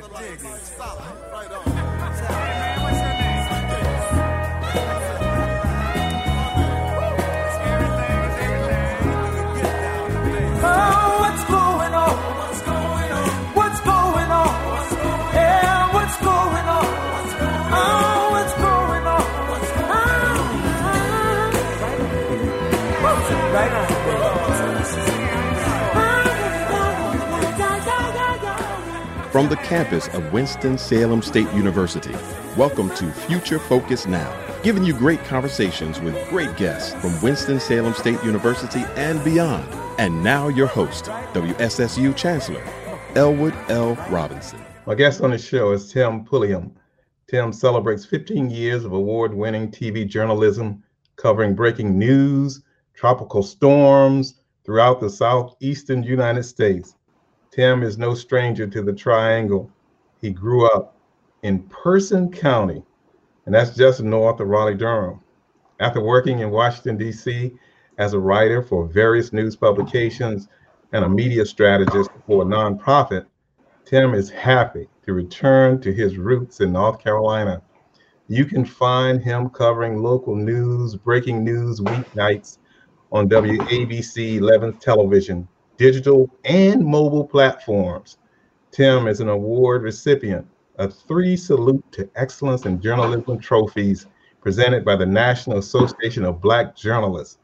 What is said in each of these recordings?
From the campus of Winston-Salem State University, welcome to Future Focus Now, giving you great conversations with great guests from Winston-Salem State University and beyond. And now your host, WSSU Chancellor, Elwood L. Robinson. My guest on the show is Tim Pulliam. Tim celebrates 15 years of award-winning TV journalism, covering breaking news, tropical storms throughout the southeastern United States. Tim is no stranger to the Triangle. He grew up in Person County, and that's just north of Raleigh-Durham. After working in Washington, D.C. as a writer for various news publications and a media strategist for a nonprofit, Tim is happy to return to his roots in North Carolina. You can find him covering local news, breaking news weeknights on WABC 11th television, digital and mobile platforms. Tim is an award recipient of 3 Salute to Excellence in Journalism trophies presented by the National Association of Black Journalists,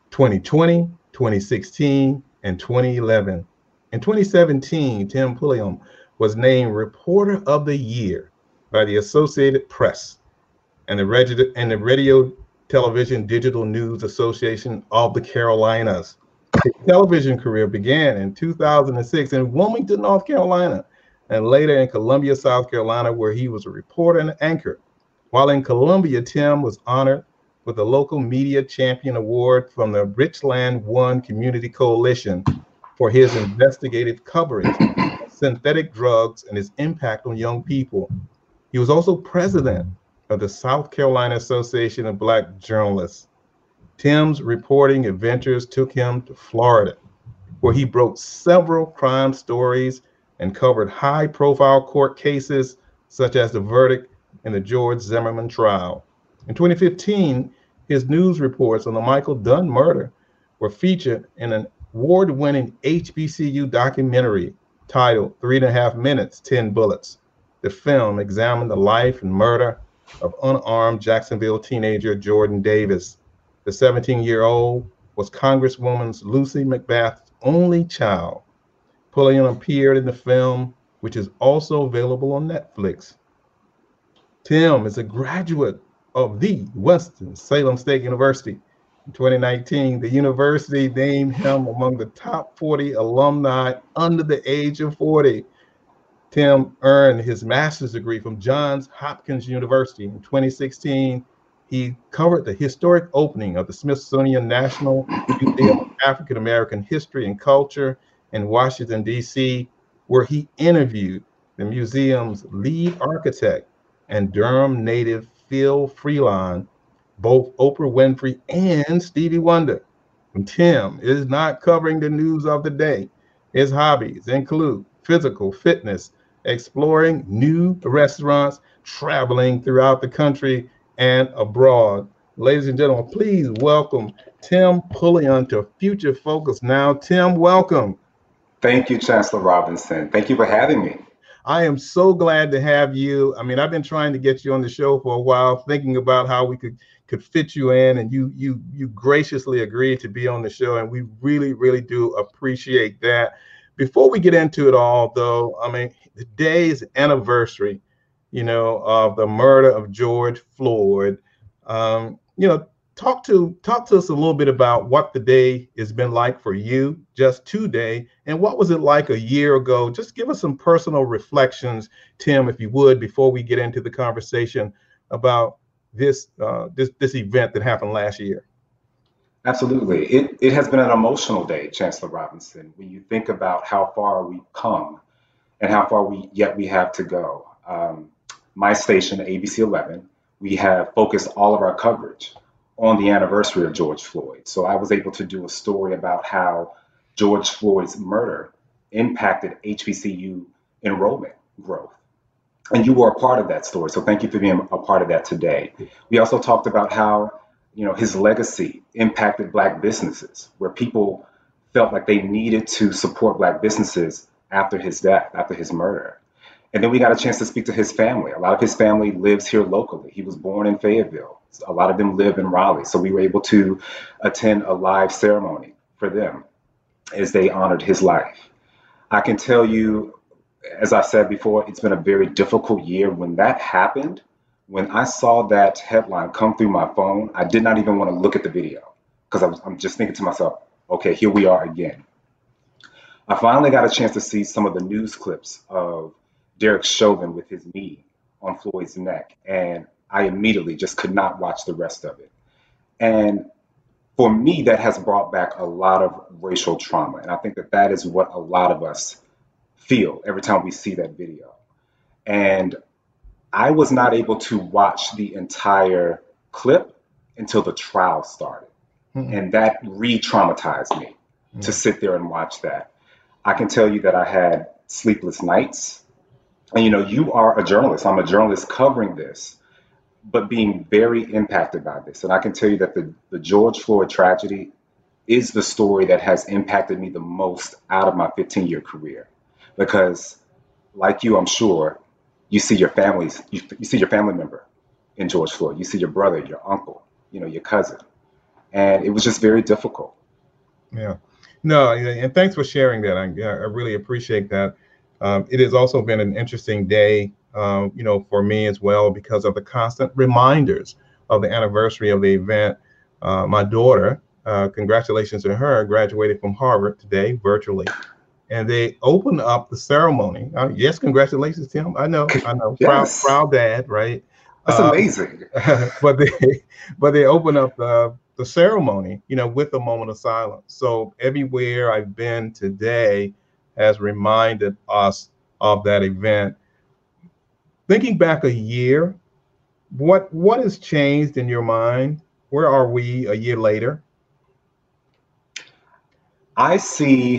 2020, 2016, and 2011. In 2017, Tim Pulliam was named Reporter of the Year by the Associated Press and the Radio Television Digital News Association of the Carolinas. His television career began in 2006 in Wilmington, North Carolina, and later in Columbia, South Carolina, where he was a reporter and anchor. While in Columbia, Tim was honored with the Local Media Champion Award from the Richland One Community Coalition for his investigative coverage of synthetic drugs and its impact on young people. He was also president of the South Carolina Association of Black Journalists. Tim's reporting adventures took him to Florida, where he broke several crime stories and covered high-profile court cases, such as the verdict in the George Zimmerman trial. In 2015, his news reports on the Michael Dunn murder were featured in an award-winning HBCU documentary titled 3.5 Minutes, 10 Bullets. The film examined the life and murder of unarmed Jacksonville teenager Jordan Davis. The 17-year-old was Congresswoman Lucy McBath's only child. Pulliam appeared in the film, which is also available on Netflix. Tim is a graduate of the Winston-Salem State University. In 2019, the university named him among the top 40 alumni under the age of 40. Tim earned his master's degree from Johns Hopkins University. In 2016, he covered the historic opening of the Smithsonian National Museum of African American History and Culture in Washington, D.C., where he interviewed the museum's lead architect and Durham native Phil Freelon, both Oprah Winfrey and Stevie Wonder. And Tim is not covering the news of the day. His hobbies include physical fitness, exploring new restaurants, traveling throughout the country and abroad. Ladies and gentlemen, please welcome Tim Pulliam to Future Focus Now. Tim, welcome. Thank you, Chancellor Robinson. Thank you for having me. I am so glad to have you. I mean, I've been trying to get you on the show for a while, thinking about how we could fit you in, and you graciously agreed to be on the show, and we really, really do appreciate that. Before we get into it all, though, I mean, the day is anniversary, of the murder of George Floyd. Talk to us a little bit about what the day has been like for you just today, and what was it like a year ago? Just give us some personal reflections, Tim, if you would, before we get into the conversation about this event that happened last year. Absolutely. It has been an emotional day, Chancellor Robinson, when you think about how far we've come and how far we have to go. My station, ABC 11, we have focused all of our coverage on the anniversary of George Floyd. So I was able to do a story about how George Floyd's murder impacted HBCU enrollment growth. And you were a part of that story. So thank you for being a part of that today. We also talked about how, his legacy impacted Black businesses, where people felt like they needed to support Black businesses after his death, after his murder. And then we got a chance to speak to his family. A lot of his family lives here locally. He was born in Fayetteville. A lot of them live in Raleigh. So we were able to attend a live ceremony for them as they honored his life. I can tell you, as I said before, it's been a very difficult year. When that happened, when I saw that headline come through my phone, I did not even want to look at the video because I'm just thinking to myself, okay, here we are again. I finally got a chance to see some of the news clips of Derek Chauvin with his knee on Floyd's neck, and I immediately just could not watch the rest of it. And for me, that has brought back a lot of racial trauma. And I think that that is what a lot of us feel every time we see that video. And I was not able to watch the entire clip until the trial started. And that re-traumatized me to sit there and watch that. I can tell you that I had sleepless nights. And you are a journalist. I'm a journalist covering this, but being very impacted by this. And I can tell you that the George Floyd tragedy is the story that has impacted me the most out of my 15-year career. Because like you, I'm sure, you see your families, you see your family member in George Floyd. You see your brother, your uncle, your cousin. And it was just very difficult. Yeah. No, and thanks for sharing that. I really appreciate that. It has also been an interesting day, for me as well, because of the constant reminders of the anniversary of the event. My daughter, congratulations to her, graduated from Harvard today virtually. And they opened up the ceremony. Yes, congratulations, Tim. I know. Yes. Proud dad, right? That's amazing. But they opened up the ceremony, with a moment of silence. So everywhere I've been today has reminded us of that event. Thinking back a year, what has changed in your mind? Where are we a year later? I see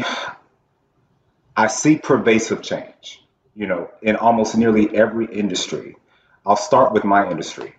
pervasive change, in almost nearly every industry. I'll start with my industry.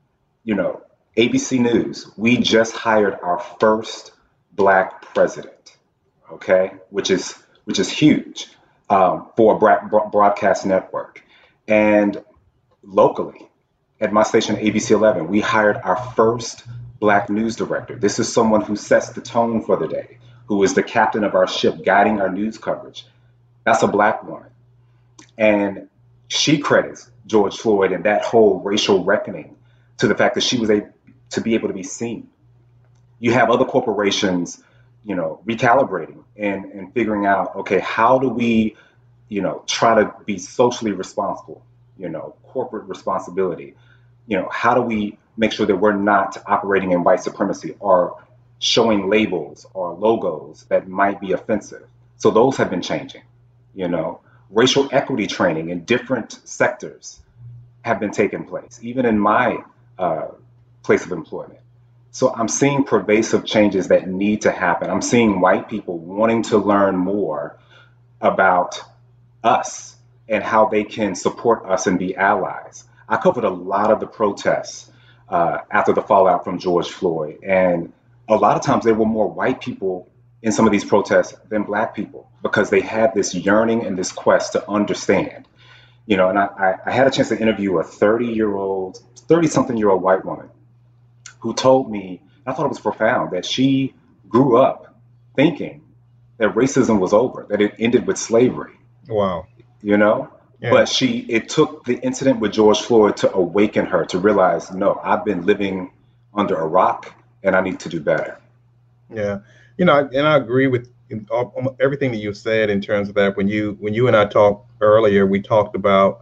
ABC News, we just hired our first Black president, okay, which is huge for a broadcast network. And locally, at my station, ABC 11, we hired our first Black news director. This is someone who sets the tone for the day, who is the captain of our ship, guiding our news coverage. That's a Black woman. And she credits George Floyd and that whole racial reckoning to the fact that she was able to be seen. You have other corporations, recalibrating and figuring out, okay, how do we, try to be socially responsible, corporate responsibility. How do we make sure that we're not operating in white supremacy or showing labels or logos that might be offensive? So those have been changing. Racial equity training in different sectors have been taking place, even in my place of employment. So I'm seeing pervasive changes that need to happen. I'm seeing white people wanting to learn more about us and how they can support us and be allies. I covered a lot of the protests after the fallout from George Floyd, and a lot of times there were more white people in some of these protests than Black people because they had this yearning and this quest to understand. And I had a chance to interview a 30-something-year-old white woman who told me, I thought it was profound, that she grew up thinking that racism was over, that it ended with slavery. Wow. Yeah. But it took the incident with George Floyd to awaken her to realize, no, I've been living under a rock and I need to do better. Yeah. And I agree with everything that you said in terms of that. When you and I talked earlier, I talked about,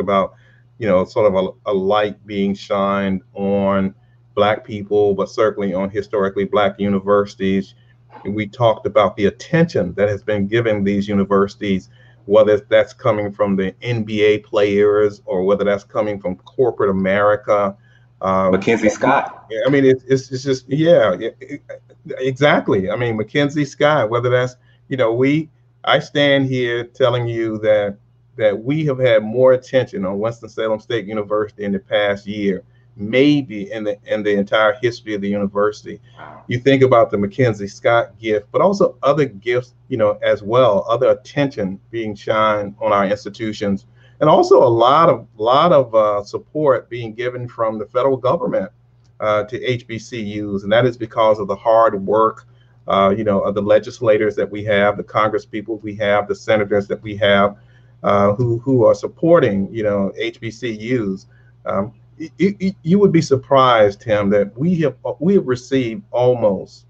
sort of a light being shined on Black people, but certainly on historically Black universities. And we talked about the attention that has been given these universities, whether that's coming from the NBA players or whether that's coming from corporate America. Mackenzie Scott. I mean, it's just, exactly. I mean, Mackenzie Scott, whether that's, I stand here telling you that, that we have had more attention on Winston-Salem State University in the past year, maybe in the entire history of the university. Wow. You think about the Mackenzie Scott gift, but also other gifts, as well, other attention being shined on our institutions, and also a lot of support being given from the federal government to HBCUs, and that is because of the hard work, of the legislators that we have, the Congress people we have, the senators that we have, who are supporting, HBCUs. You would be surprised, Tim, that we have received almost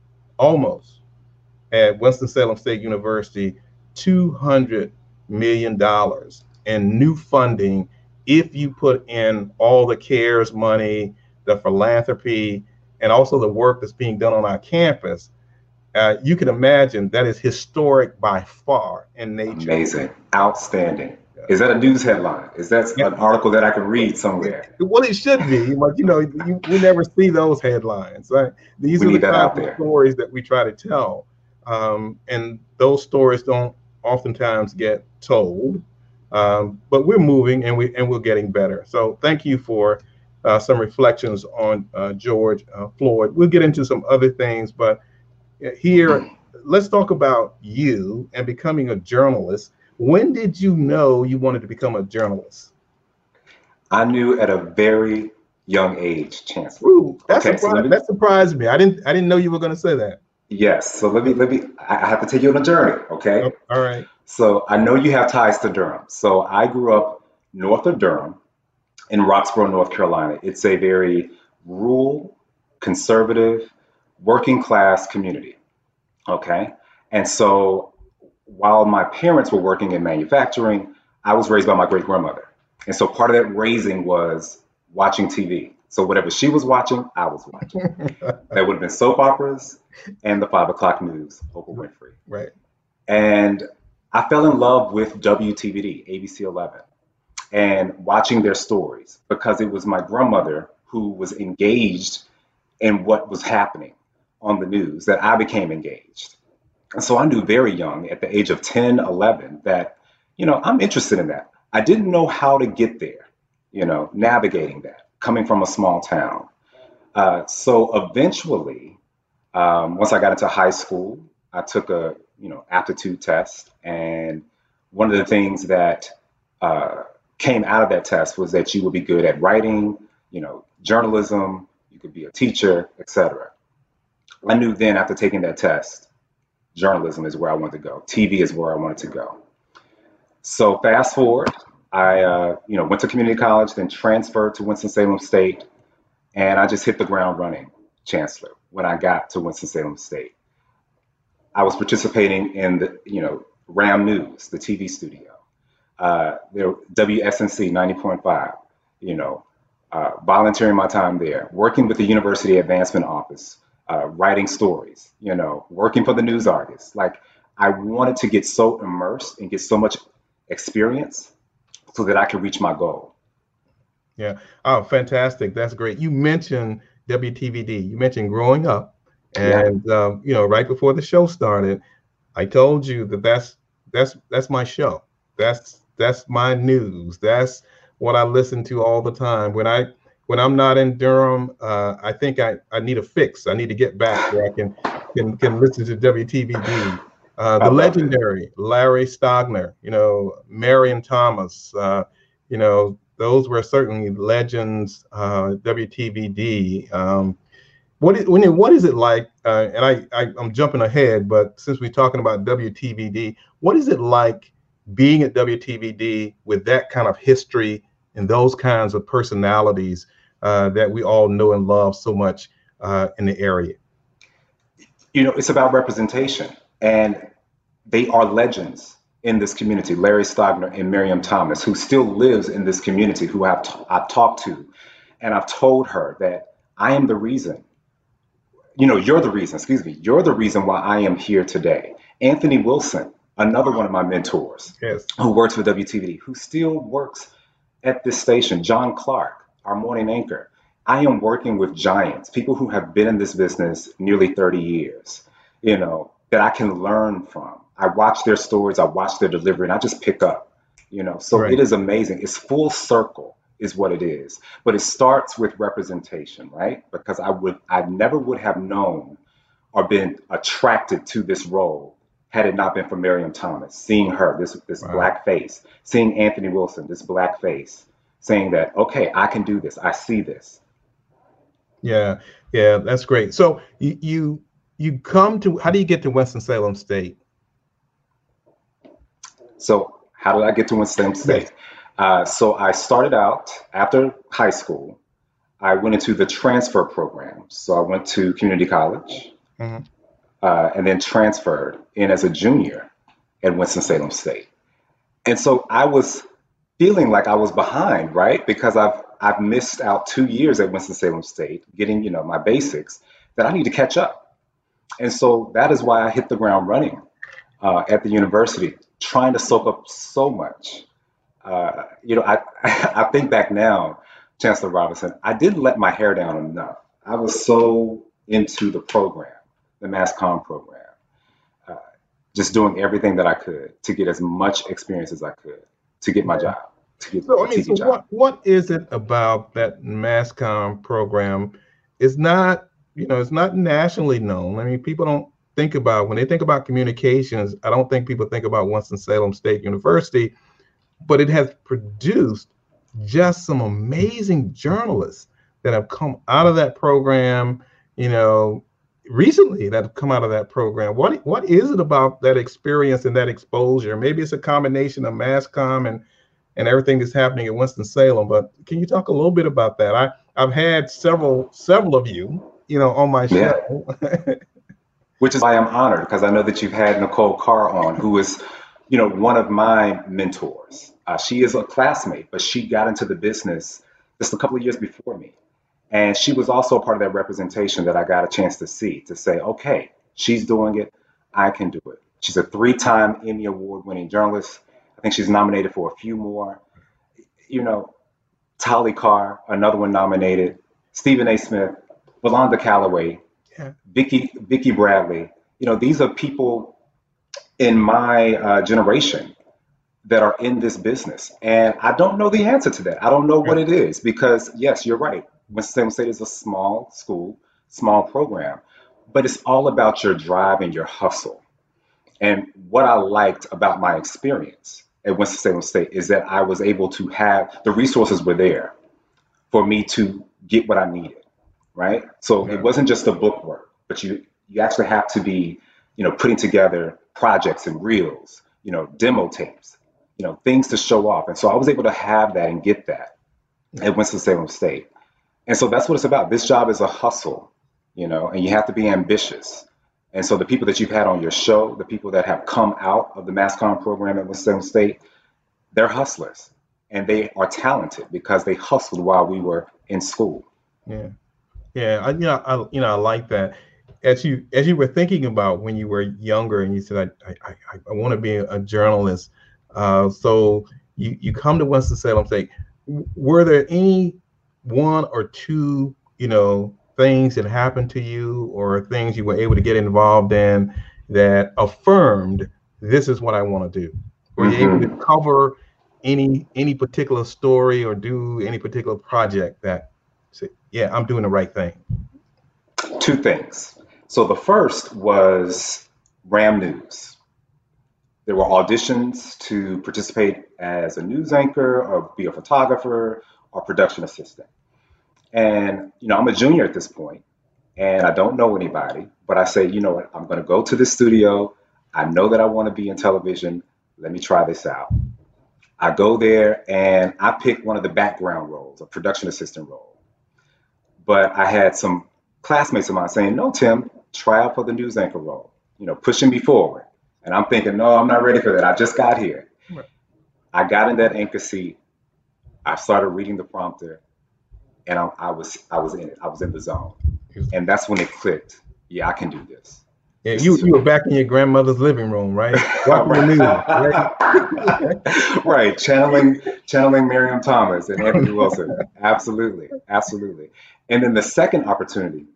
at Winston-Salem State University $200 million in new funding if you put in all the CARES money, the philanthropy, and also the work that's being done on our campus. You can imagine that is historic by far in nature. Amazing. Outstanding. Is that a news headline? Is that an article that I can read somewhere? Well, it should be, but we never see those headlines, right? These are the kinds of stories that we try to tell, and those stories don't oftentimes get told. But we're moving, and we're getting better. So thank you for some reflections on George Floyd. We'll get into some other things, but here, let's talk about you and becoming a journalist. When did you know you wanted to become a journalist? I knew at a very young age, Chancellor. Ooh, that surprised me. I didn't know you were going to say that. Yes. So let me. I have to take you on a journey. Okay. Oh, all right. So I know you have ties to Durham. So I grew up north of Durham in Roxborough, North Carolina. It's a very rural, conservative, working class community. Okay. And so while my parents were working in manufacturing, I was raised by my great grandmother. And so part of that raising was watching TV. So whatever she was watching, I was watching. That would have been soap operas and the 5 o'clock news, Oprah Winfrey. Right. And I fell in love with WTVD, ABC 11, and watching their stories because it was my grandmother who was engaged in what was happening on the news that I became engaged. And so I knew very young, at the age of 10, 11, that, I'm interested in that. I didn't know how to get there, navigating that, coming from a small town. So eventually, once I got into high school, I took a, aptitude test. And one of the things that came out of that test was that you would be good at writing, journalism, you could be a teacher, etc. I knew then after taking that test, journalism is where I wanted to go. TV is where I wanted to go. So fast forward, I went to community college, then transferred to Winston-Salem State, and I just hit the ground running, Chancellor, when I got to Winston-Salem State. I was participating in the, RAM News, the TV studio, there WSNC 90.5, volunteering my time there, working with the University Advancement Office, writing stories, working for the News Argus. Like, I wanted to get so immersed and get so much experience so that I could reach my goal. Yeah. Oh, fantastic. That's great. You mentioned WTVD. You mentioned growing up. And, right before the show started, I told you that that's my show. That's my news. That's what I listen to all the time. When I'm not in Durham, I think I need a fix. I need to get back where I can listen to WTVD. The legendary Larry Stogner, Marion Thomas, those were certainly legends. WTVD. What is it like? And I'm jumping ahead, but since we're talking about WTVD, what is it like being at WTVD with that kind of history and those kinds of personalities that we all know and love so much in the area? It's about representation, and they are legends in this community. Larry Stogner and Miriam Thomas, who still lives in this community, who I've talked to, and I've told her that I am the reason. You're the reason, you're the reason why I am here today. Anthony Wilson, another one of my mentors, yes, who works for WTVD, who still works at this station. John Clark, our morning anchor. I am working with giants, people who have been in this business nearly 30 years, that I can learn from. I watch their stories, I watch their delivery, and I just pick up, So Right. it is amazing. It's full circle is what it is. But it starts with representation, right? Because I never would have known or been attracted to this role had it not been for Miriam Thomas, seeing her, this Wow. black face, seeing Anthony Wilson, this black face, saying that, okay, I can do this. I see this. Yeah. Yeah. That's great. So you come to, how do you get to Winston-Salem State? So how did I get to Winston Yes. State? So I started out after high school. I went into the transfer program. So I went to community college Hmm. and then transferred in as a junior at Winston-Salem State. And so I was feeling like I was behind, right? Because I've missed out 2 years at Winston-Salem State, getting, my basics that I need to catch up. And so that is why I hit the ground running at the university, trying to soak up so much. I I think back now, Chancellor Robinson, I didn't let my hair down enough. I was so into the program, the Mass Comm program, uh, just doing everything that I could to get as much experience as I could to get my job, to get So, a I mean, TV so job. what is it about that MassCom program? It's not, it's not nationally known. I mean, people don't think about, when they think about communications, I don't think people think about Winston-Salem State University, but it has produced just some amazing journalists that have come out of that program, you know, recently that have come out of that program. What is it about that experience and that exposure? Maybe it's a combination of MassCom and everything that's happening at Winston-Salem. But can you talk a little bit about that? I've had several of you, on my Yeah, show. which is why I'm honored because I know that you've had Nicole Carr on, who is, one of my mentors. She is a classmate, but she got into the business just a couple of years before me. And she was also a part of that representation that I got a chance to see, to say, okay, she's doing it, I can do it. She's a three-time Emmy Award winning journalist. I think she's nominated for a few more. You know, Tali Carr, another one nominated, Stephen A. Smith, Valanda Calloway, Yeah, Vicky Bradley. These are people in my generation that are in this business. And I don't know the answer to that. I don't know yeah, what it is because, yes, you're right. Winston-Salem State is a small school, small program, but it's all about your drive and your hustle. And what I liked about my experience at Winston-Salem State is that I was able to have the resources were there for me to get what I needed, right? So it yeah, wasn't just the book work, but you actually have to be, putting together projects and reels, demo tapes, things to show off. And so I was able to have that and get that yeah. at Winston-Salem State. And so that's what it's about. This job is a hustle, and you have to be ambitious. And so the people that you've had on your show, the people that have come out of the Mass Comm program at Winston State, they're hustlers and they are talented because they hustled while we were in school. Yeah. Yeah, I like that. As you were thinking about when you were younger, and you said, I want to be a journalist. So you come to Winston-Salem State. Were there any one or two, things that happened to you, or things you were able to get involved in that affirmed this is what I want to do? Were you able to Hmm. cover any particular story or do any particular project that say, yeah, I'm doing the right thing? Two things. So the first was Ram News. There were auditions to participate as a news anchor or be a photographer or production assistant. And, I'm a junior at this point and I don't know anybody, but I say, you know what, I'm going to go to the studio. I know that I want to be in television. Let me try this out. I go there and I pick one of the background roles, a production assistant role. But I had some classmates of mine saying, no, Tim, try out for the news anchor role, pushing me forward. And I'm thinking, no, I'm not ready for that. I just got here. Right. I got in that anchor seat. I started reading the prompter and I was in it. I was in the zone. And that's when it clicked. Yeah, I can do this. Yeah, This you is for you were me. back in your grandmother's living room, right? Watching the news, right? Right, channeling Miriam Thomas and Anthony Wilson. Absolutely, absolutely. And then the second opportunity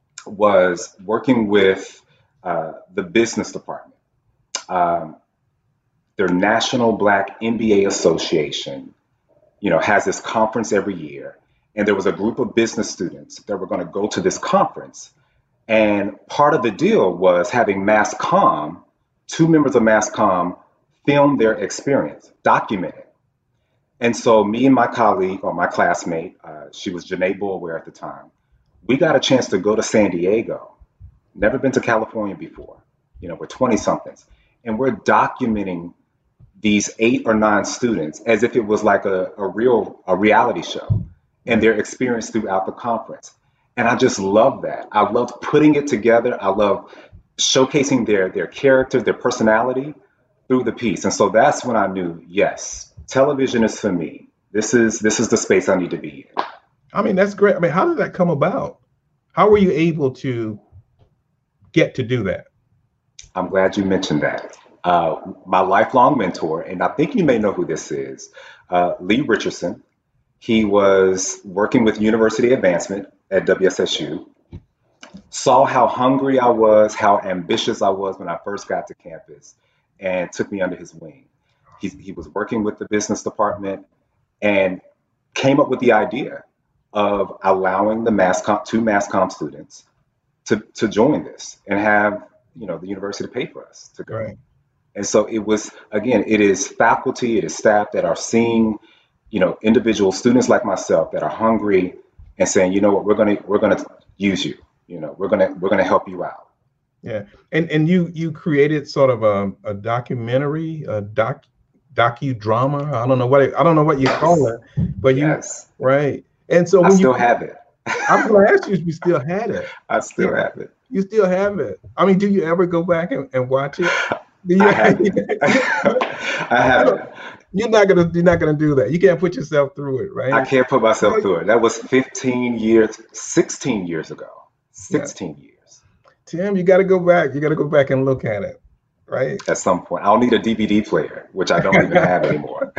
was working with the business department. Um, their National Black MBA Association, has this conference every year. And there was a group of business students that were going to go to this conference. And part of the deal was having Mass Comm, 2 members of Mass Comm, film their experience, document it. And so me and my colleague, or my classmate, she was Janae Boulware at the time, we got a chance to go to San Diego. Never been to California before. We're 20-somethings. And we're documenting these 8 or 9 students as if it was like a reality show and their experience throughout the conference. And I just love that. I loved putting it together. I love showcasing their characters, their personality through the piece. And so that's when I knew, yes, television is for me. This is the space I need to be in. I mean, that's great. I mean, how did that come about? How were you able to get to do that? I'm glad you mentioned that. My lifelong mentor, and I think you may know who this is, Lee Richardson. He was working with University Advancement at WSSU, saw how hungry I was, how ambitious I was when I first got to campus, and took me under his wing. He was working with the business department and came up with the idea of allowing the two Mass Comm students to join this and have the university to pay for us to go. Right. And so it was, again, it is faculty, it is staff that are seeing individual students like myself that are hungry and saying, you know what, we're gonna use you. We're gonna help you out. Yeah, and you created sort of a documentary, a docudrama. I don't know what you call it, but yes, right. And so I still have it. I'm going to ask you if you still had it. I still have it. You still have it. I mean, do you ever go back and watch it? I have it. I have it. You're not gonna do that. You can't put yourself through it, right? I can't put myself through it. That was 16 years ago. 16 years. Tim, you got to go back. You got to go back and look at it, right? At some point, I'll need a DVD player, which I don't even have anymore.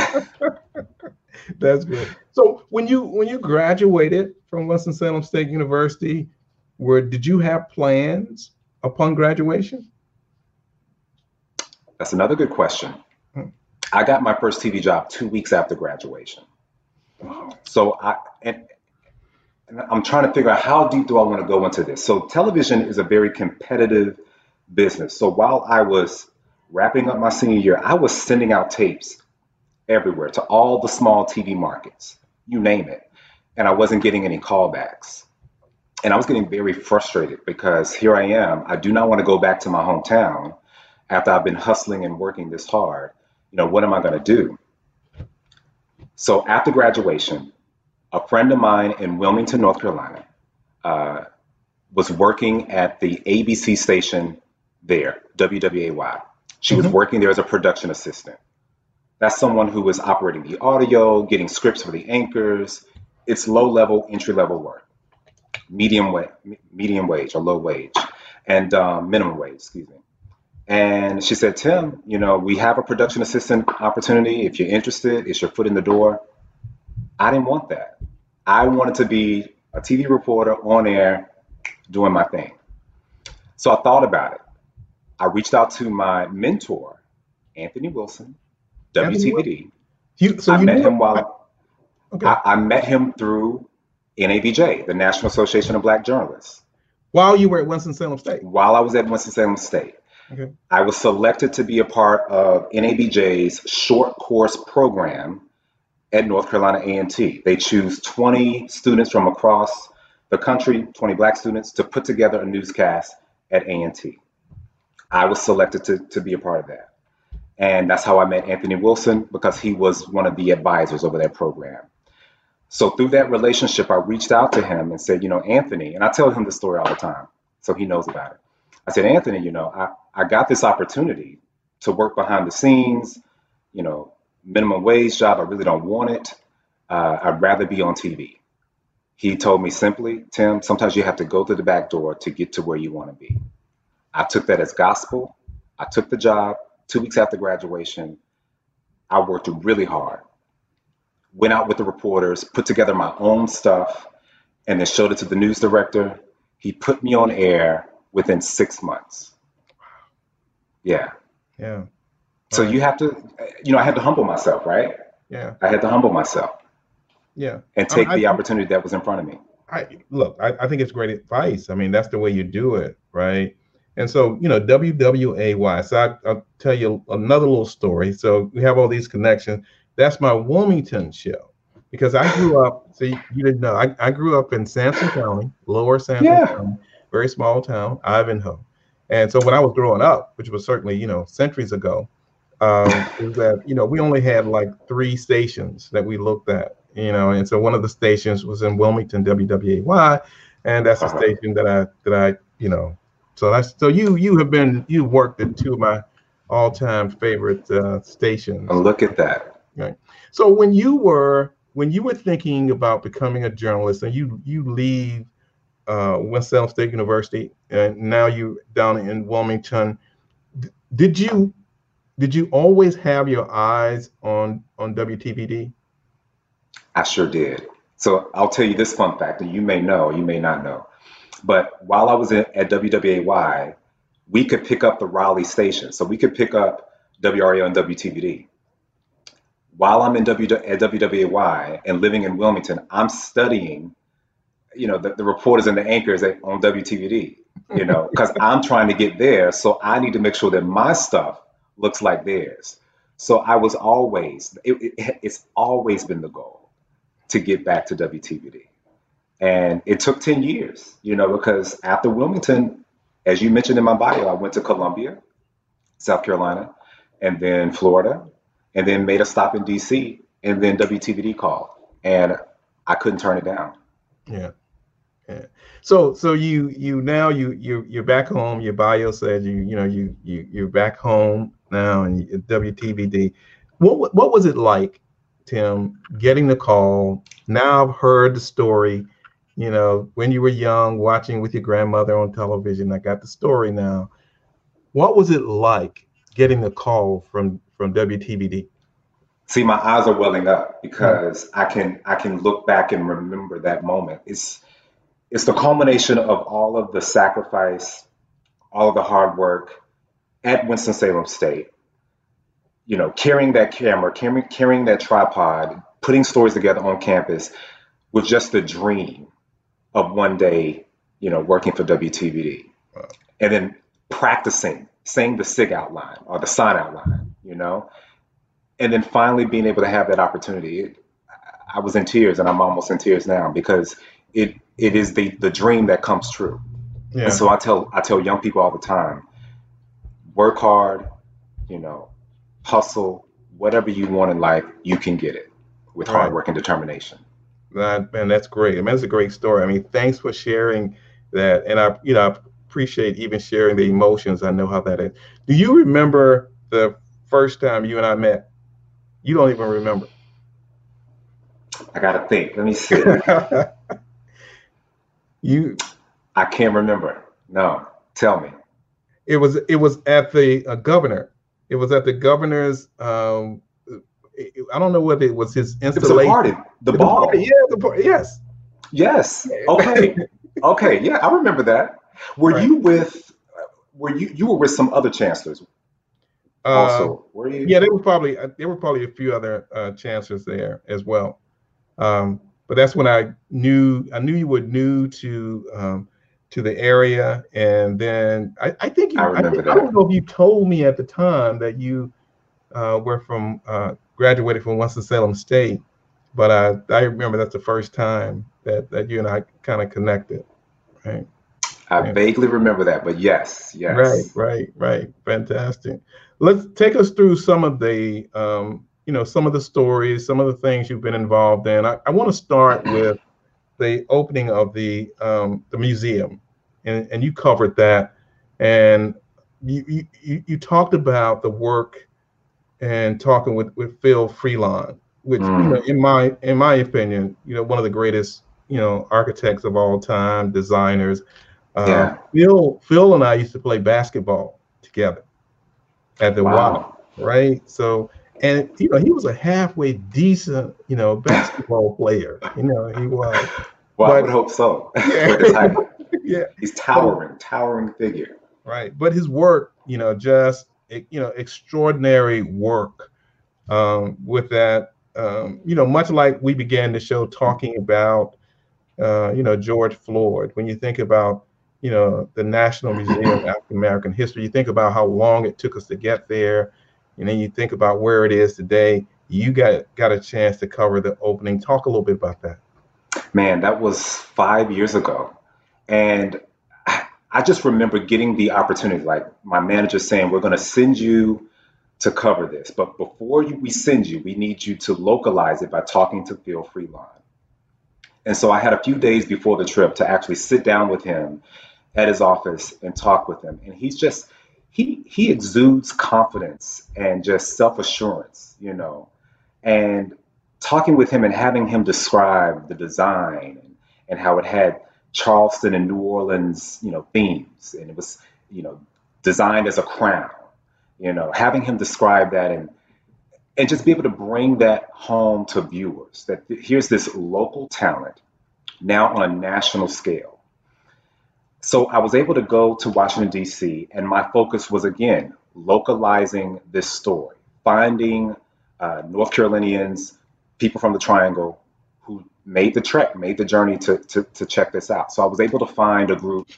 That's good. So when you graduated from Winston-Salem State University, did you have plans upon graduation? That's another good question. I got my first TV job 2 weeks after graduation. Wow. So I'm trying to figure out how deep do I want to go into this. So television is a very competitive business. So while I was wrapping up my senior year, I was sending out tapes everywhere to all the small TV markets, you name it. And I wasn't getting any callbacks. And I was getting very frustrated because here I am. I do not want to go back to my hometown after I've been hustling and working this hard. What am I going to do? So after graduation, a friend of mine in Wilmington, North Carolina, was working at the ABC station there, WWAY. She was working there as a production assistant. That's someone who was operating the audio, getting scripts for the anchors. It's low-level, entry-level work, medium wage or low wage, and minimum wage, excuse me. And she said, Tim, we have a production assistant opportunity. If you're interested, it's your foot in the door. I didn't want that. I wanted to be a TV reporter on air doing my thing. So I thought about it. I reached out to my mentor, Anthony Wilson, WTVD. I met him through NABJ, the National Association of Black Journalists. While you were at Winston-Salem State? While I was at Winston-Salem State. Okay. I was selected to be a part of NABJ's short course program at North Carolina A&T. They choose 20 students from across the country, 20 Black students, to put together a newscast at A&T. I was selected to be a part of that. And that's how I met Anthony Wilson, because he was one of the advisors over that program. So through that relationship, I reached out to him and said, Anthony, and I tell him this story all the time, so he knows about it. I said, Anthony, I got this opportunity to work behind the scenes, minimum wage job. I really don't want it. I'd rather be on TV. He told me simply, Tim, sometimes you have to go through the back door to get to where you want to be. I took that as gospel. I took the job 2 weeks after graduation. I worked really hard, went out with the reporters, put together my own stuff, and then showed it to the news director. He put me on air within 6 months. Yeah. Yeah. So you have to, I had to humble myself, right? Yeah. I had to humble myself. Yeah. And take the opportunity that was in front of me. I think it's great advice. I mean, that's the way you do it, right? And so, WWAY. So I'll tell you another little story. So we have all these connections. That's my Wilmington show, because I grew up, so you didn't know, I grew up in Sampson County, lower Sampson County, very small town, Ivanhoe. And so when I was growing up, which was certainly, centuries ago, is that, we only had like 3 stations that we looked at, and so one of the stations was in Wilmington, WWAY, and that's a station that I so you've worked at 2 of my all-time favorite stations. Oh, look at that. Right. So when you were thinking about becoming a journalist, and you leave Winston-Salem State University, and now you down in Wilmington, did you always have your eyes on WTVD? I sure did. So I'll tell you this fun fact, and you may know, you may not know, but while I was at WWAY, we could pick up the Raleigh station. So we could pick up WRAL and WTVD. While I'm at WWAY and living in Wilmington, I'm studying, the reporters and the anchors on WTVD, because I'm trying to get there. So I need to make sure that my stuff looks like theirs. So I was it's always been the goal to get back to WTVD. And it took 10 years, because after Wilmington, as you mentioned in my bio, I went to Columbia, South Carolina, and then Florida, and then made a stop in DC, and then WTVD called, and I couldn't turn it down. Yeah. So you're back home. Your bio said you're back home now, and WTVD. What was it like, Tim, getting the call? Now I've heard the story. When you were young, watching with your grandmother on television. I got the story now. What was it like getting the call from WTVD? See, my eyes are welling up because I can look back and remember that moment. It's the culmination of all of the sacrifice, all of the hard work at Winston-Salem State. Carrying that camera, carrying that tripod, putting stories together on campus with just the dream of one day, working for WTVD. Wow. And then practicing, saying the SIG outline or the sign outline, and then finally being able to have that opportunity. I was in tears, and I'm almost in tears now, because it is the dream that comes true. Yeah. And so I tell young people all the time, work hard, hustle, whatever you want in life, you can get it with hard work and determination. Man, that's great. I mean, it's a great story. I mean, thanks for sharing that. And I appreciate even sharing the emotions. I know how that is. Do you remember the first time you and I met? You don't even remember. I got to think. Let me see. I can't remember. No, tell me. It was at the governor. It was at the governor's. I don't know whether it was his installation. It was a party. The ball. Party. Yeah, the party. Yes. Yes. Okay. Okay. Yeah, I remember that. Were you with? You were with some other chancellors? Also, were you? Yeah, there were probably a few other chancellors there as well. But that's when I knew you were new to the area, and then I think I don't know if you told me at the time that you were graduated from Winston-Salem State, but I remember that's the first time that you and I kind of connected, right? I vaguely remember that, but yes. Right. Fantastic. Let's take us through some of the some of the stories, some of the things you've been involved in. I want to start with the opening of the museum, and you covered that, and you talked about the work and talking with Phil Freelon, which in my opinion, one of the greatest architects of all time, designers. Phil and I used to play basketball together at the Y, right? So. And he was a halfway decent, basketball player. He was. Well, I would hope so. Yeah. He's towering figure. Right, but his work, just extraordinary work with that. Much like we began the show talking about, George Floyd. When you think about, the National Museum of African American History, you think about how long it took us to get there, and then you think about where it is today. You got a chance to cover the opening. Talk a little bit about that. Man, that was 5 years ago. And I just remember getting the opportunity, like my manager saying, we're going to send you to cover this. But before we send you, we need you to localize it by talking to Phil Freelon. And so I had a few days before the trip to actually sit down with him at his office and talk with him. And he's just, he exudes confidence and just self-assurance, and talking with him and having him describe the design and how it had Charleston and New Orleans, themes, and it was, designed as a crown, having him describe that and just be able to bring that home to viewers, that here's this local talent now on a national scale. So I was able to go to Washington, D.C., and my focus was, again, localizing this story, finding North Carolinians, people from the Triangle who made the trek, made the journey to check this out. So I was able to find a group,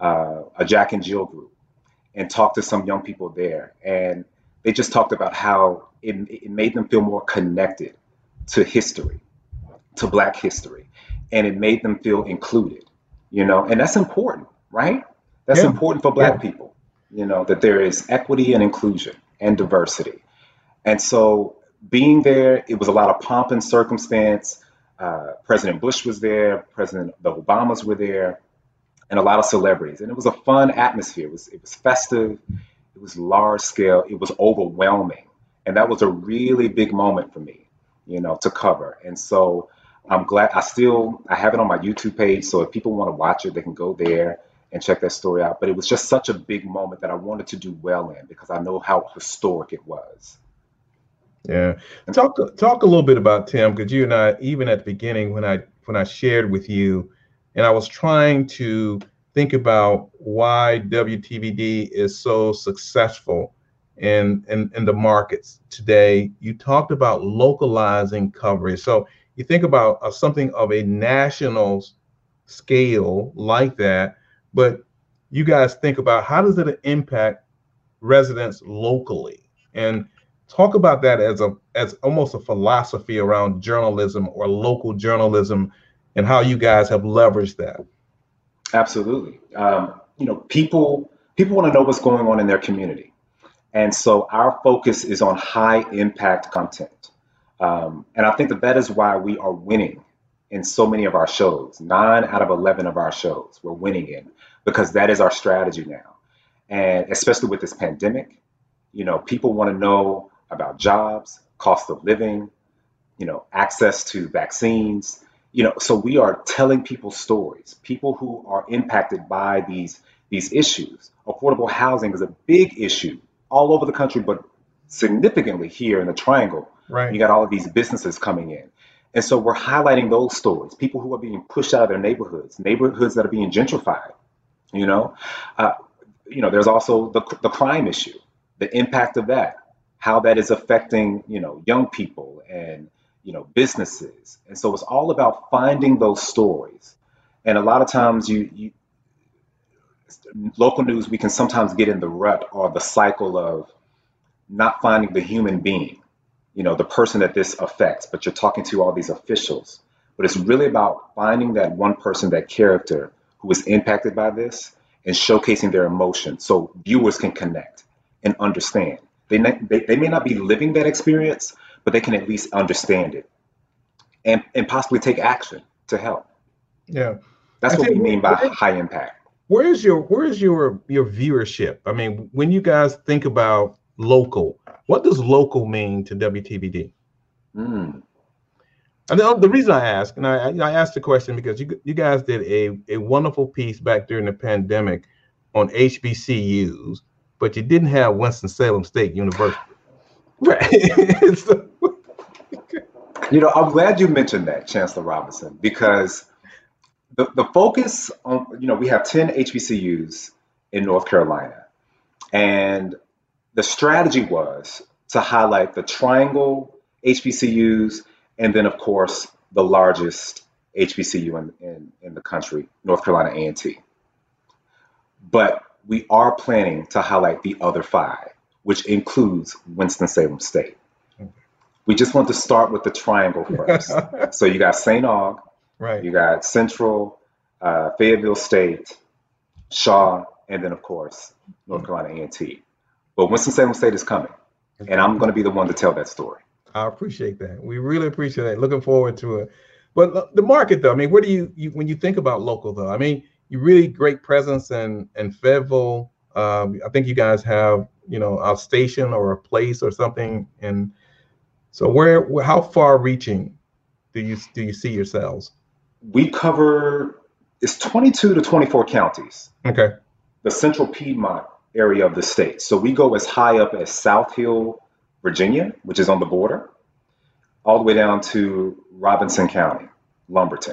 a Jack and Jill group, and talk to some young people there. And they just talked about how it made them feel more connected to history, to Black history. And it made them feel included, and that's important, right? That's important for Black people, that there is equity and inclusion and diversity. And so being there, it was a lot of pomp and circumstance. President Bush was there, the Obamas were there, and a lot of celebrities. And it was a fun atmosphere. It was festive. It was large scale. It was overwhelming. And that was a really big moment for me, to cover. And so I'm glad I have it on my YouTube page. So if people want to watch it, they can go there and check that story out. But it was just such a big moment that I wanted to do well in because I know how historic it was. Yeah. Talk a little bit about Tim, because you and I, even at the beginning when I shared with you, and I was trying to think about why WTVD is so successful in the markets today, you talked about localizing coverage. So you think about something of a national scale like that, but you guys think about how does it impact residents locally? And talk about that as almost a philosophy around journalism or local journalism and how you guys have leveraged that. Absolutely. People want to know what's going on in their community. And so our focus is on high impact content. And I think that is why we are winning in so many of our shows. 9 out of 11 of our shows we're winning in, because that is our strategy now. And especially with this pandemic, people want to know about jobs, cost of living, access to vaccines, so we are telling people stories, people who are impacted by these issues. Affordable housing is a big issue all over the country, but significantly here in the Triangle. Right. You got all of these businesses coming in. And so we're highlighting those stories, people who are being pushed out of their neighborhoods that are being gentrified, there's also the crime issue, the impact of that, how that is affecting, young people and, businesses. And so it's all about finding those stories. And a lot of times local news, we can sometimes get in the rut or the cycle of not finding the human being, the person that this affects, but you're talking to all these officials. But it's really about finding that one person, that character who is impacted by this and showcasing their emotions so viewers can connect and understand. They may not be living that experience, but they can at least understand it and possibly take action to help. Yeah. That's what we mean by high impact. Where's your viewership? I mean, when you guys think about local, what does local mean to WTVD? And the reason I ask, and I asked the question because you guys did a wonderful piece back during the pandemic on HBCUs, but you didn't have Winston-Salem State University. Right. So, I'm glad you mentioned that, Chancellor Robinson, because the focus on, we have 10 HBCUs in North Carolina, and the strategy was to highlight the triangle HBCUs, and then of course the largest HBCU in the country, North Carolina A&T. But we are planning to highlight the other five, which includes Winston-Salem State. We just want to start with the triangle first. So you got St. Aug, Right. you got Central, Fayetteville State, Shaw, and then of course North Carolina A&T. But Winston-Salem State is coming, and I'm going to be the one to tell that story. I appreciate that. We really appreciate that. Looking forward to it. But the market, though, I mean, where do you when you think about local, though? I mean, you really great presence in Fayetteville. I think you guys have, a station or a place or something. And so how far reaching do you see yourselves? We cover, it's 22 to 24 counties. Okay. The central Piedmont area of the state. So we go as high up as South Hill, Virginia, which is on the border, all the way down to Robinson County, Lumberton.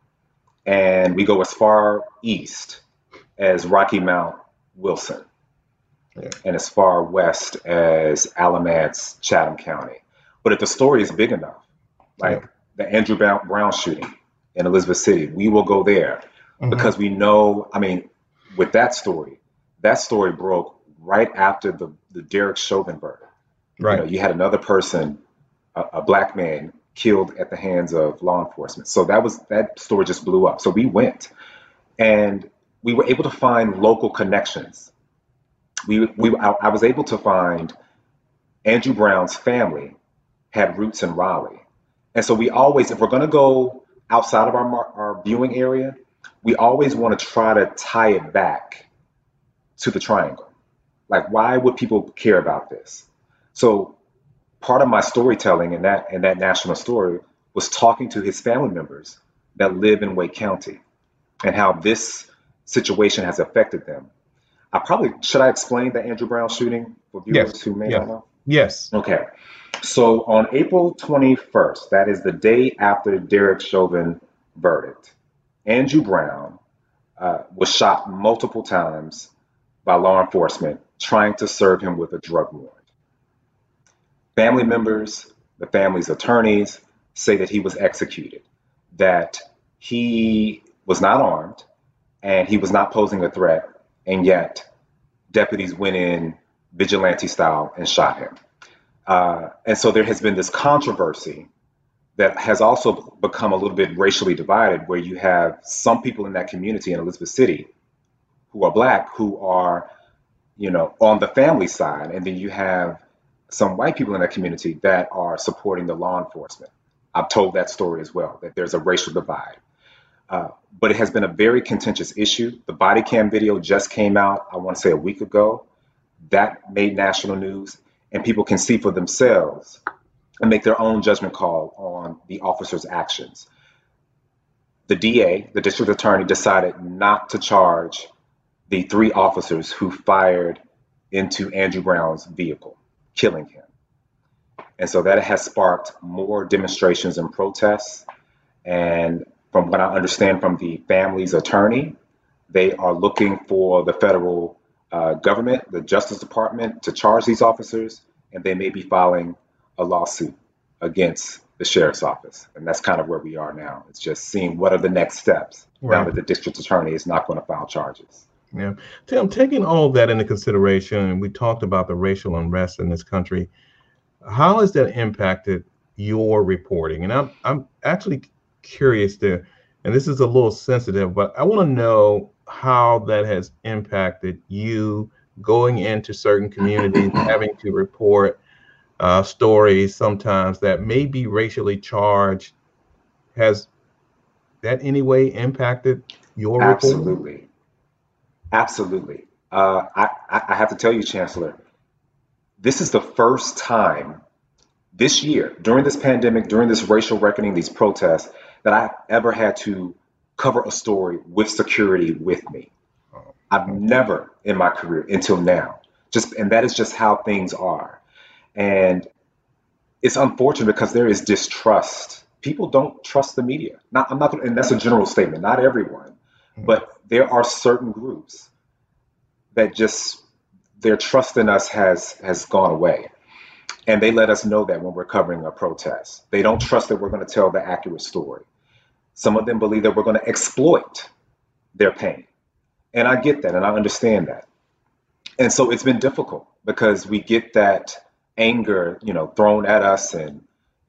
And we go as far east as Rocky Mount, Wilson, and as far west as Alamance, Chatham County. But if the story is big enough, like the Andrew Brown shooting in Elizabeth City, we will go there because we know, I mean, with that story broke right after the Derek Chauvin murder. Right. You had another person, a black man, killed at the hands of law enforcement. So that story just blew up. So we went, and we were able to find local connections. I was able to find Andrew Brown's family had roots in Raleigh, and so we always, if we're going to go outside of our viewing area, we always want to try to tie it back to the triangle. Like, why would people care about this? So part of my storytelling in that national story was talking to his family members that live in Wake County and how this situation has affected them. Should I explain the Andrew Brown shooting for viewers who may not know? Yes. Okay. So on April 21st, that is the day after Derek Chauvin verdict, Andrew Brown was shot multiple times by law enforcement trying to serve him with a drug warrant. Family members, the family's attorneys say that he was executed, that he was not armed and he was not posing a threat, and yet deputies went in vigilante style and shot him. And so there has been this controversy that has also become a little bit racially divided, where you have some people in that community in Elizabeth City who are black, who are, on the family side, and then you have some white people in that community that are supporting the law enforcement. I've told that story as well, that there's a racial divide. But it has been a very contentious issue. The body cam video just came out, I want to say a week ago. That made national news, and people can see for themselves and make their own judgment call on the officer's actions. The DA, the district attorney, decided not to charge the 3 officers who fired into Andrew Brown's vehicle, killing him. And so that has sparked more demonstrations and protests. And from what I understand from the family's attorney, they are looking for the federal government, the Justice Department, to charge these officers, and they may be filing a lawsuit against the sheriff's office. And that's kind of where we are now. It's just seeing what are the next steps now that the district attorney is not going to file charges. Yeah. Tim, taking all of that into consideration, and we talked about the racial unrest in this country, how has that impacted your reporting? And I'm actually curious to, and this is a little sensitive, but I want to know how that has impacted you going into certain communities, having to report stories sometimes that may be racially charged. Has that any way impacted your reporting? Absolutely. Absolutely. I have to tell you, Chancellor, this is the first time this year, during this pandemic, during this racial reckoning, these protests, that I've ever had to cover a story with security with me. I've never in my career until now, and that is just how things are. And it's unfortunate because there is distrust. People don't trust the media. And that's a general statement, not everyone, but there are certain groups that just their trust in us has gone away. And they let us know that when we're covering a protest. They don't trust that we're going to tell the accurate story. Some of them believe that we're going to exploit their pain. And I get that and I understand that. And so it's been difficult because we get that anger, thrown at us, and,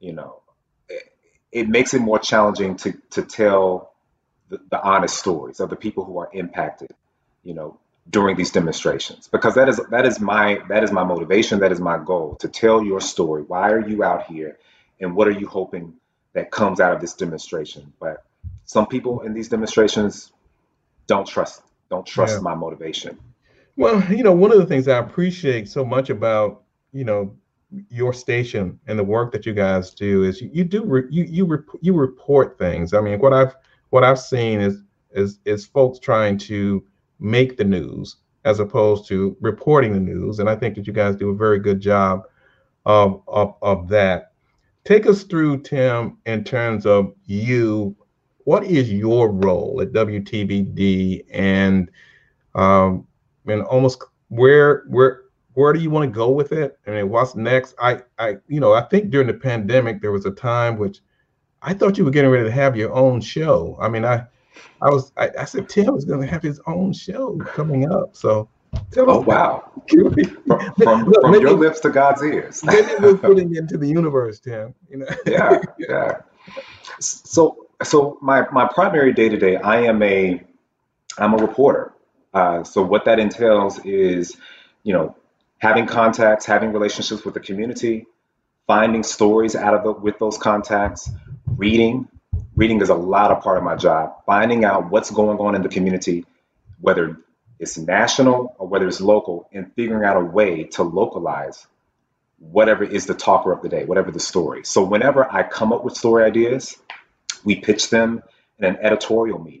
it makes it more challenging to tell the honest stories of the people who are impacted, during these demonstrations, because that is my motivation. That is my goal, to tell your story. Why are you out here, and what are you hoping that comes out of this demonstration? But some people in these demonstrations don't trust Yeah. my motivation. Well, one of the things I appreciate so much about, your station and the work that you guys do is you report things. I mean, what I've seen is folks trying to make the news as opposed to reporting the news, and I think that you guys do a very good job of that. Take us through, Tim, in terms of you. What is your role at WTBD, and almost where do you want to go with it? I mean, what's next? I think during the pandemic there was a time which I thought you were getting ready to have your own show. I mean, I said Tim was going to have his own show coming up. So tell us. Oh, wow. From your lips to God's ears. Maybe we're putting it into the universe, Tim. Yeah. So my primary day-to-day, I'm a reporter. So what that entails is, having contacts, having relationships with the community, finding stories with those contacts, reading is a lot of part of my job, finding out what's going on in the community, whether it's national or whether it's local, and figuring out a way to localize whatever is the talker of the day, whatever the story. So whenever I come up with story ideas, we pitch them in an editorial meeting.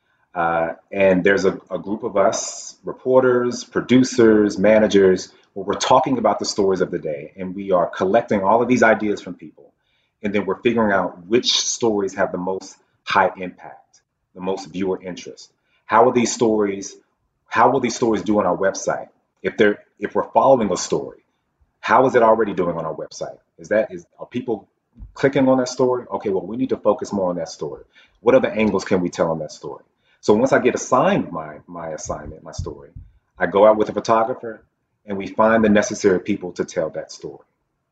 And there's a group of us, reporters, producers, managers, where we're talking about the stories of the day, and we are collecting all of these ideas from people. And then we're figuring out which stories have the most high impact, the most viewer interest. How will these stories do on our website? If we're following a story, how is it already doing on our website? Are people clicking on that story? Okay, well, we need to focus more on that story. What other angles can we tell on that story? So once I get assigned my assignment, my story, I go out with a photographer and we find the necessary people to tell that story.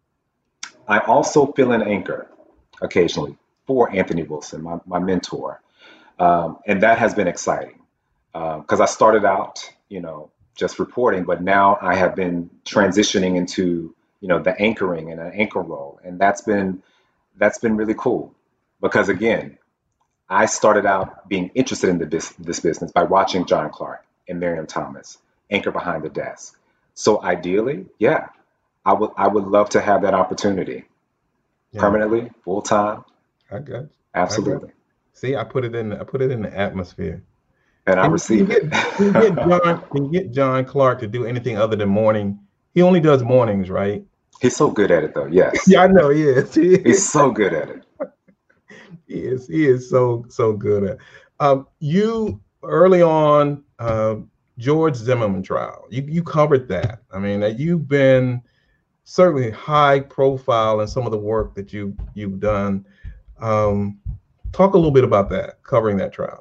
I also fill in anchor occasionally for Anthony Wilson, my mentor. And that has been exciting because I started out, just reporting, but now I have been transitioning into, the anchoring and an anchor role. And that's been really cool because, again, I started out being interested in this business by watching John Clark and Miriam Thomas anchor behind the desk. So ideally, yeah, I would love to have that opportunity permanently, full time. I got you. Absolutely. See, I put it in the atmosphere. And I receive it. Can you get John Clark to do anything other than morning? He only does mornings, right? He's so good at it, though. Yes. Yeah, I know he is. He's so good at it. He is so good at. You early on, George Zimmerman trial. You covered that. I mean, you've been certainly high profile in some of the work that you've done. Talk a little bit about that, covering that trial.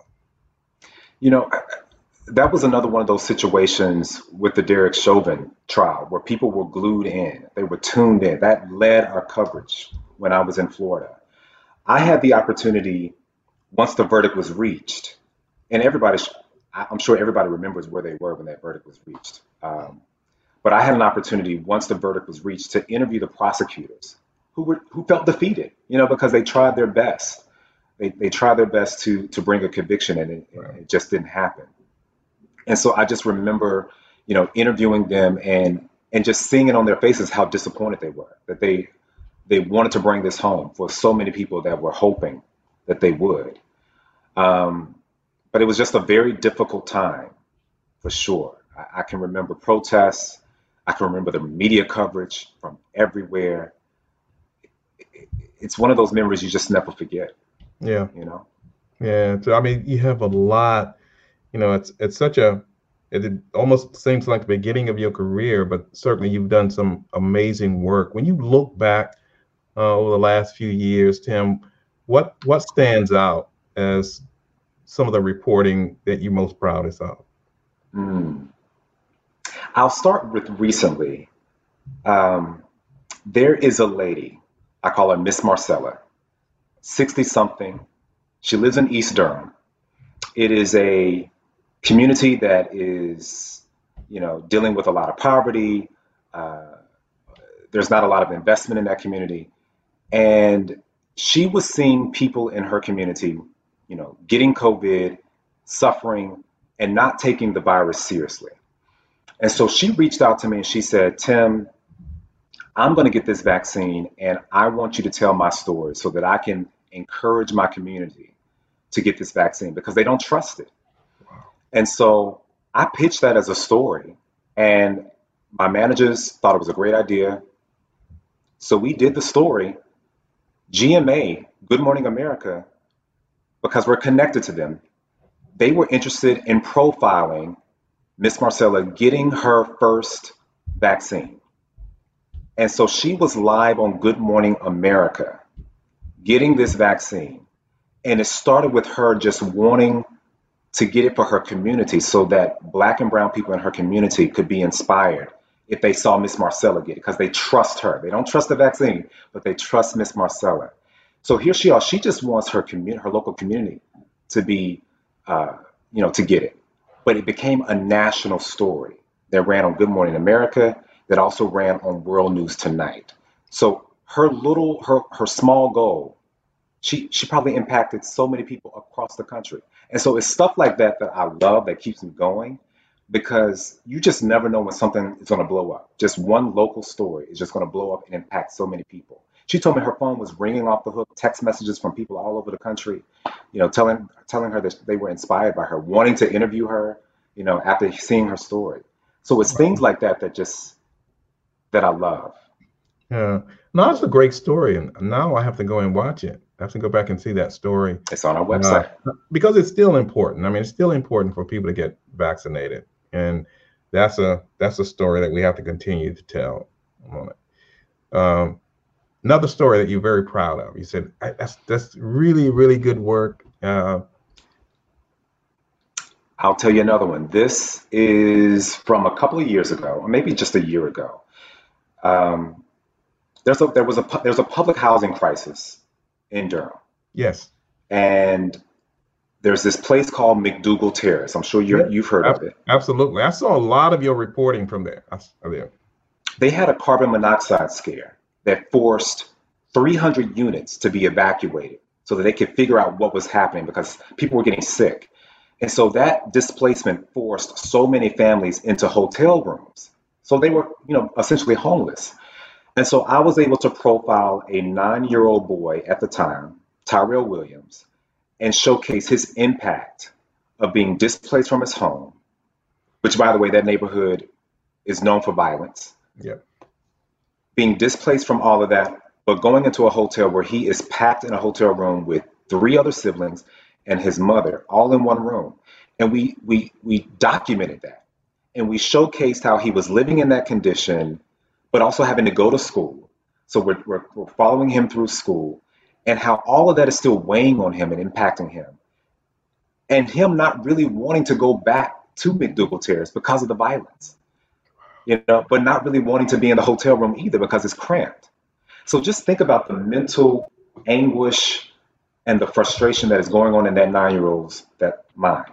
That was another one of those situations with the Derek Chauvin trial where people were glued in. They were tuned in. That led our coverage when I was in Florida. I had the opportunity once the verdict was reached, and I'm sure everybody remembers where they were when that verdict was reached. But I had an opportunity once the verdict was reached to interview the prosecutors who felt defeated, because they tried their best. They tried their best to bring a conviction, and it just didn't happen. And so I just remember, interviewing them and just seeing it on their faces how disappointed they were, that they wanted to bring this home for so many people that were hoping that they would. But it was just a very difficult time, for sure. I can remember protests. I can remember the media coverage from everywhere. It's one of those memories you just never forget. Yeah. Yeah. So, I mean, you have a lot, it's It almost seems like the beginning of your career, but certainly you've done some amazing work. When you look back over the last few years, Tim, what stands out as some of the reporting that you're most proudest of? I'll start with recently. There is a lady, I call her Miss Marcella, 60 something. She lives in East Durham. It is a community that is, dealing with a lot of poverty. There's not a lot of investment in that community. And she was seeing people in her community, getting COVID, suffering, and not taking the virus seriously. And so she reached out to me and she said, Tim, I'm going to get this vaccine and I want you to tell my story so that I can encourage my community to get this vaccine because they don't trust it. And so I pitched that as a story and my managers thought it was a great idea. So we did the story. GMA, Good Morning America, because we're connected to them, they were interested in profiling Miss Marcella getting her first vaccine. And so she was live on Good Morning America getting this vaccine. And it started with her just wanting to get it for her community so that Black and brown people in her community could be inspired if they saw Miss Marcella get it, because they trust her. They don't trust the vaccine, but they trust Miss Marcella. So here she is. She just wants her local community to be, to get it. But it became a national story that ran on Good Morning America, that also ran on World News Tonight. So her small goal, she probably impacted so many people across the country. And so it's stuff like that that I love, that keeps me going, because you just never know when something is going to blow up. Just one local story is just going to blow up and impact so many people. She told me her phone was ringing off the hook, text messages from people all over the country, telling her that they were inspired by her, wanting to interview her, after seeing her story. So it's things like that that I love. Yeah, no, it's a great story, and now I have to go and watch it. I have to go back and see that story. It's on our website because it's still important. I mean, it's still important for people to get vaccinated, and that's a story that we have to continue to tell. Another story that you're very proud of. You said that's really, really good work. I'll tell you another one. This is from a couple of years ago, or maybe just a year ago. There's a public housing crisis in Durham. Yes. And there's this place called McDougal Terrace. I'm sure you've heard of it. Absolutely. I saw a lot of your reporting from there. They had a carbon monoxide scare that forced 300 units to be evacuated so that they could figure out what was happening because people were getting sick. And so that displacement forced so many families into hotel rooms. So they were, essentially homeless. And so I was able to profile a 9-year-old boy at the time, Tyrell Williams, and showcase his impact of being displaced from his home, which, by the way, that neighborhood is known for violence. Yep. Being displaced from all of that, but going into a hotel where he is packed in a hotel room with 3 other siblings and his mother, all in one room. And we documented that. And we showcased how he was living in that condition, but also having to go to school. So we're following him through school, and how all of that is still weighing on him and impacting him. And him not really wanting to go back to McDougal Terrace because of the violence, but not really wanting to be in the hotel room either because it's cramped. So just think about the mental anguish and the frustration that is going on in that 9-year-old's mind,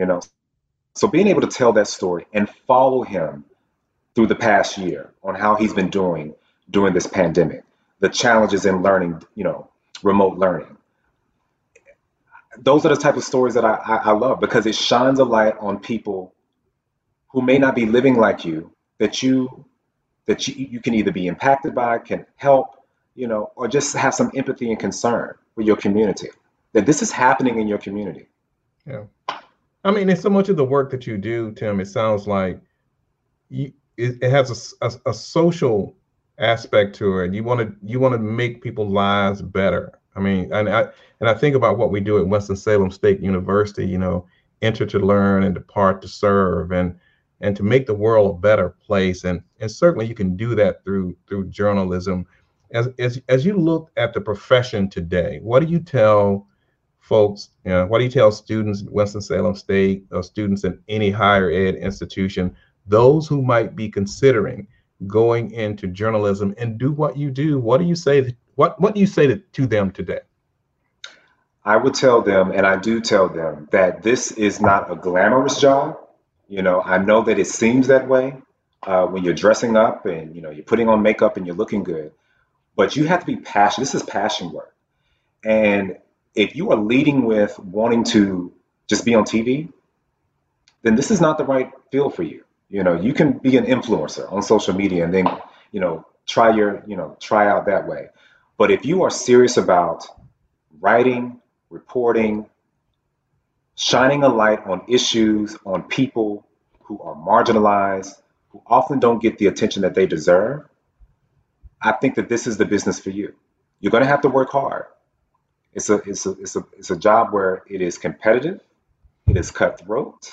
So being able to tell that story and follow him through the past year on how he's been doing during this pandemic, the challenges in learning, remote learning. Those are the type of stories that I love because it shines a light on people who may not be living like you, that you can either be impacted by, can help, or just have some empathy and concern for your community, that this is happening in your community. Yeah. I mean, it's so much of the work that you do, Tim, it sounds like it has a social aspect to it. You want to make people's lives better. I mean, and I think about what we do at Winston-Salem State University, enter to learn and depart to serve. And and to make the world a better place. And certainly you can do that through journalism. As you look at the profession today, what do you tell folks, what do you tell students at Winston-Salem State or students in any higher ed institution, those who might be considering going into journalism and do what you do? What do you say? What do you say to them today? I would tell them, and I do tell them, that this is not a glamorous job. I know that it seems that way when you're dressing up and you're putting on makeup and you're looking good, but you have to be passionate. This is passion work, and if you are leading with wanting to just be on TV, then this is not the right field for you. You can be an influencer on social media and then try out that way. But if you are serious about writing, reporting, shining a light on issues, on people who are marginalized, who often don't get the attention that they deserve, I think that this is the business for you. You're going to have to work hard. It's a job where it is competitive, it is cutthroat,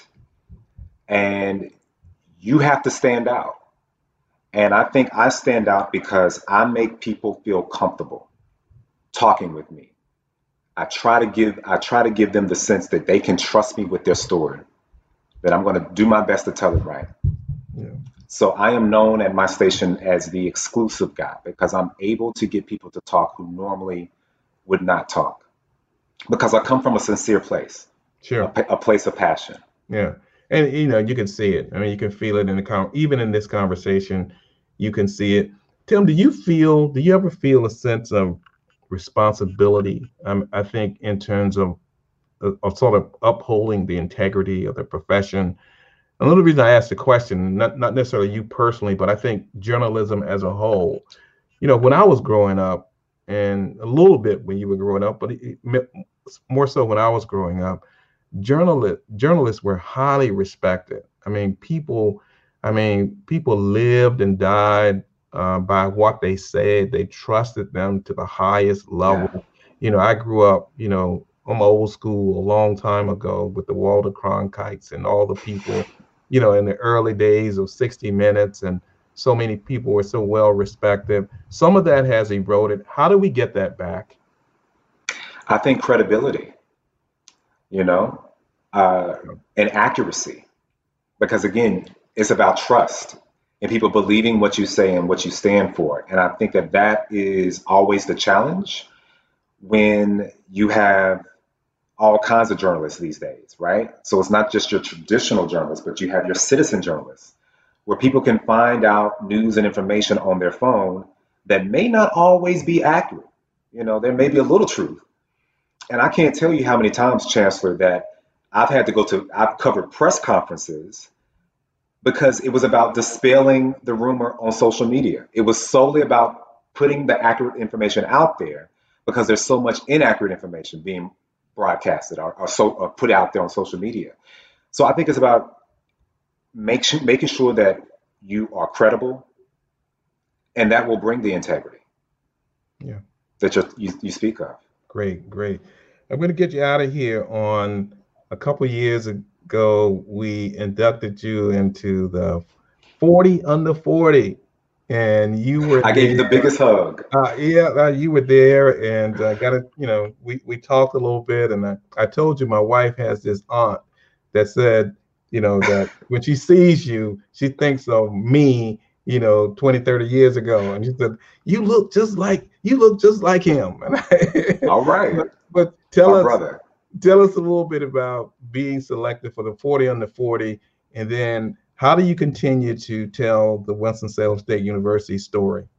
and you have to stand out. And I think I stand out because I make people feel comfortable talking with me. I try to give them the sense that they can trust me with their story, that I'm going to do my best to tell it right. Yeah. So I am known at my station as the exclusive guy because I'm able to get people to talk who normally would not talk, because I come from a sincere place, Sure. a place of passion. Yeah. And you can see it. I mean, you can feel it even in this conversation, you can see it. Tim, do you ever feel a sense of responsibility? I think in terms of sort of upholding the integrity of the profession. Another reason I asked the question, not necessarily you personally, but I think journalism as a whole. When I was growing up, and a little bit when you were growing up, but more so when I was growing up, journalists were highly respected. People lived and died by what they said. They trusted them to the highest level. Yeah. I grew up, I'm old school, a long time ago with the Walter Cronkites and all the people, in the early days of 60 Minutes, and so many people were so well respected. Some of that has eroded. How do we get that back? I think credibility, and accuracy, because again, it's about trust and people believing what you say and what you stand for. And I think that is always the challenge when you have all kinds of journalists these days, right? So it's not just your traditional journalists, but you have your citizen journalists, where people can find out news and information on their phone that may not always be accurate. There may be a little truth. And I can't tell you how many times, Chancellor, that I've covered press conferences because it was about dispelling the rumor on social media. It was solely about putting the accurate information out there because there's so much inaccurate information being broadcasted or put out there on social media. So I think it's about making sure that you are credible, and that will bring the integrity that you speak of. Great. I'm going to get you out of here. On a couple of years ago, we inducted you into the 40 under 40, and you were. I gave you the biggest hug. You were there, and we talked a little bit, and I told you my wife has this aunt that said, that when she sees you, she thinks of me, 20, 30 years ago. And she said, you look just like him. All right. But tell us a little bit about being selected for the 40 under 40, and then how do you continue to tell the Winston-Salem State University story?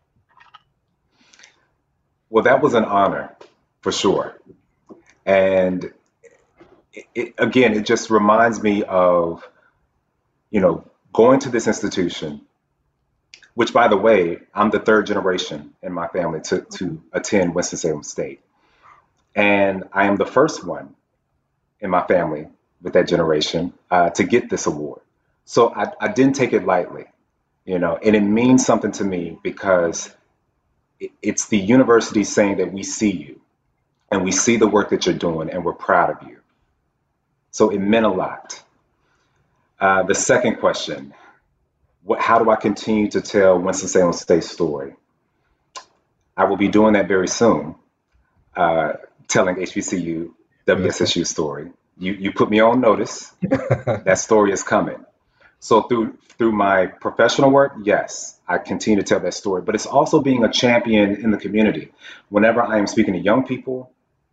Well, that was an honor for sure. And it just reminds me of, going to this institution, which, by the way, I'm the third generation in my family to attend Winston-Salem State. And I am the first one in my family with that generation to get this award. So I didn't take it lightly, and it means something to me because it's the university saying that we see you and we see the work that you're doing and we're proud of you. So it meant a lot. The second question, how do I continue to tell Winston-Salem State's story? I will be doing that very soon, telling HBCU WSSU story. You put me on notice. That story is coming. So through my professional work, yes, I continue to tell that story, but it's also being a champion in the community. Whenever I am speaking to young people,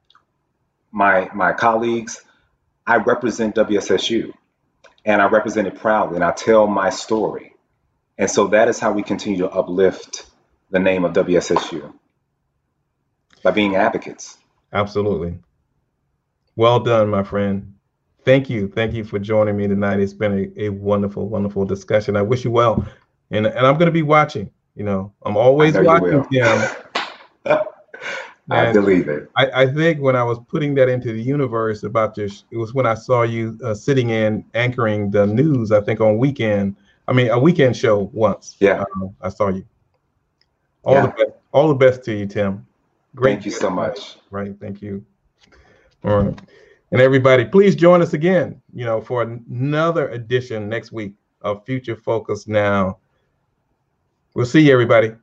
my colleagues, I represent WSSU, and I represent it proudly, and I tell my story. And so that is how we continue to uplift the name of WSSU, by being advocates. Absolutely. Well done, my friend. Thank you. Thank you for joining me tonight. It's been a wonderful, wonderful discussion. I wish you well. And I'm going to be watching. You know, I'm always watching, Tim. I believe it. I think when I was putting that into the universe about this, it was when I saw you sitting in anchoring the news, I think a weekend show once. Yeah. I saw you. All the best to you, Tim. Great. Thank you so much. Right. Thank you. All right. And everybody, please join us again, for another edition next week of Future Focus Now. We'll see you, everybody.